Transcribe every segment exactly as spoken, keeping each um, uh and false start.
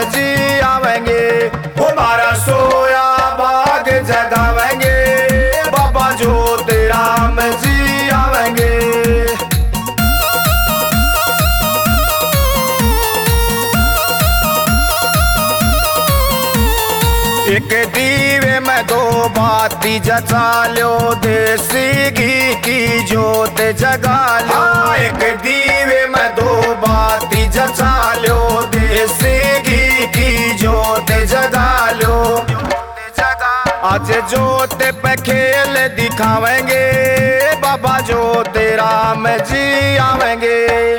जी आवेंगे, हमारा सोया भाग जगावेंगे, बाबा ज्योतिराम जी आवेंगे। एक दीवे में दो बाती जचा लो, देसी घी की जोत जगा लो। एक दीवे में दो बाती जचा लो, देसी घी की जोत जगा लो। आज जोत पे खेल दिखावेंगे, बाबा ज्योतिराम जी आवेंगे।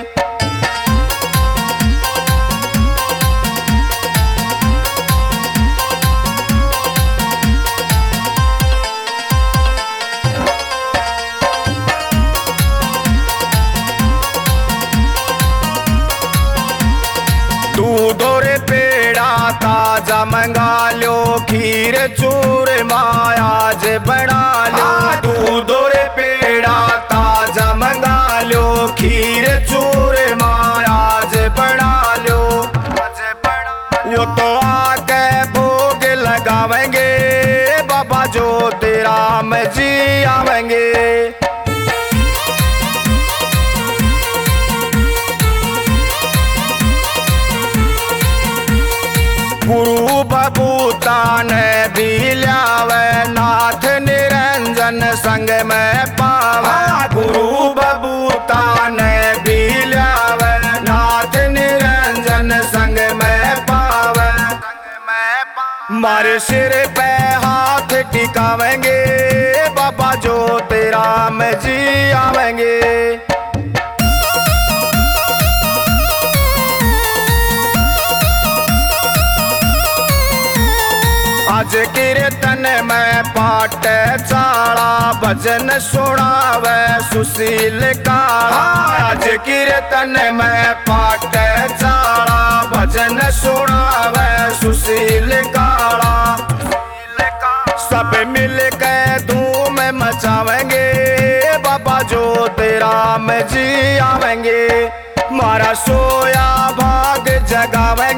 दूध और पेड़ा ताजा मंगा लो, खीर चूर मायाज बना लो। दूध और पेड़ा ताजा मंगा लो, खीर चूर मायाज बना लो। वो तो आके भोग लगावेंगे, बाबा ज्योतिराम जी आवेंगे। गुरु बबूता ने भी ल्यावे, नाथ निरंजन संग में पावे। गुरु बबूता ने भी ल्यावे, नाथ निरंजन संग में पावे। मारे सिर पे हाथ टिकावेंगे, बाबा ज्योतिराम जी आवेंगे। आज कीर्तन में पाठ चाला, भजन सुनावे सुशील काला। आज कीर्तन में पाठ चाला, भजन सुनावे सुशील काला। सब मिल के धूम मचावेंगे, बाबा ज्योतिराम जी आवेंगे। मारा सोया भाग जगावेंगे,